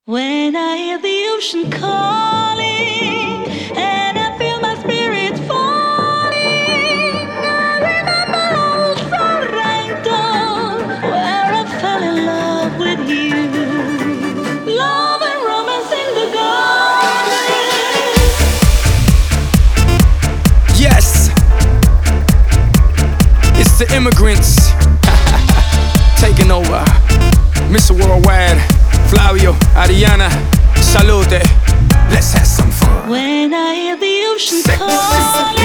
When I hear the ocean calling and I feel my spirit falling, I remember old Sorrento, where I fell in love with you. Love and romance in the garden. Yes, it's the immigrants taking over. Mr. Worldwide, Flavio, Ariana, salute. Let's have some fun. When I hear the ocean calling,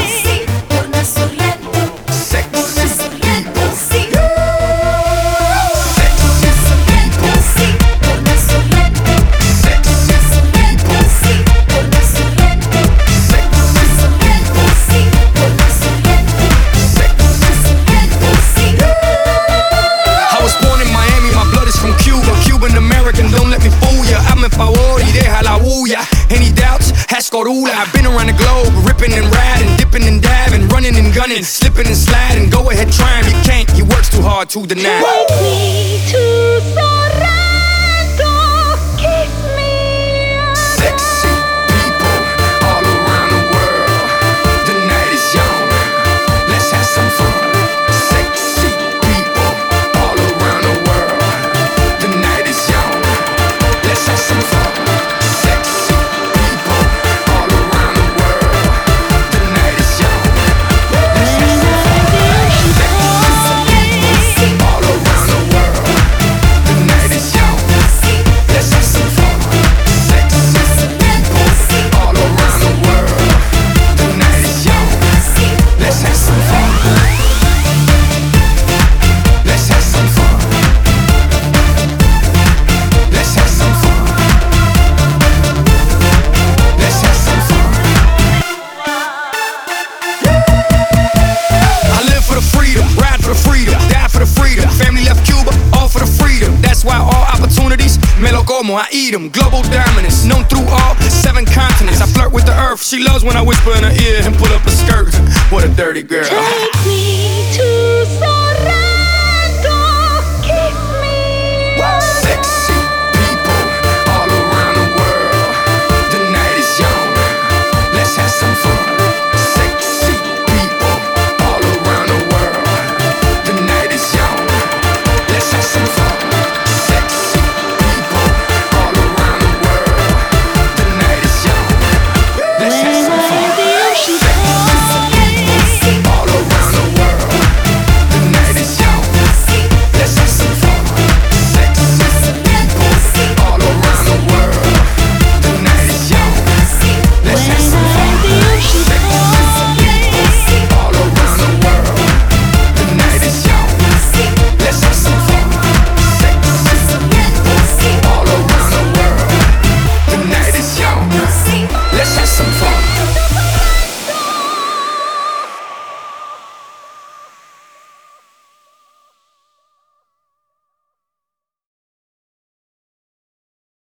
don't let me fool ya. I'm in favor y deja la bulla. Any doubts? Ask Corula. I've been around the globe, ripping and riding, dipping and diving, running and gunning, slipping and sliding. Go ahead, try him. You can't. He works too hard to deny. Take me to Sorrento, kiss me again. Sexy people all around the world. The night is young. Let's have some fun. Sexy people all around the world. The night is young. Let's have some fun. Sexy people all around the world. The night is young. Let's have some fun. Sexy all around the world. The night is young. Let's have some fun. Sexy people all around the world. The night is young. Let's have some fun. Let's have some fun. Let's have some fun. Let's have some fun. I live for the freedom, ride for the freedom, die for the freedom. Family left Cuba, all for the freedom. That's why all opportunities, me lo como, I eat them. Global dominance, known through all 7 continents. I flirt with the earth, she loves when I whisper in her ear and pull up a skirt. What a dirty girl. Take me to Sorrento.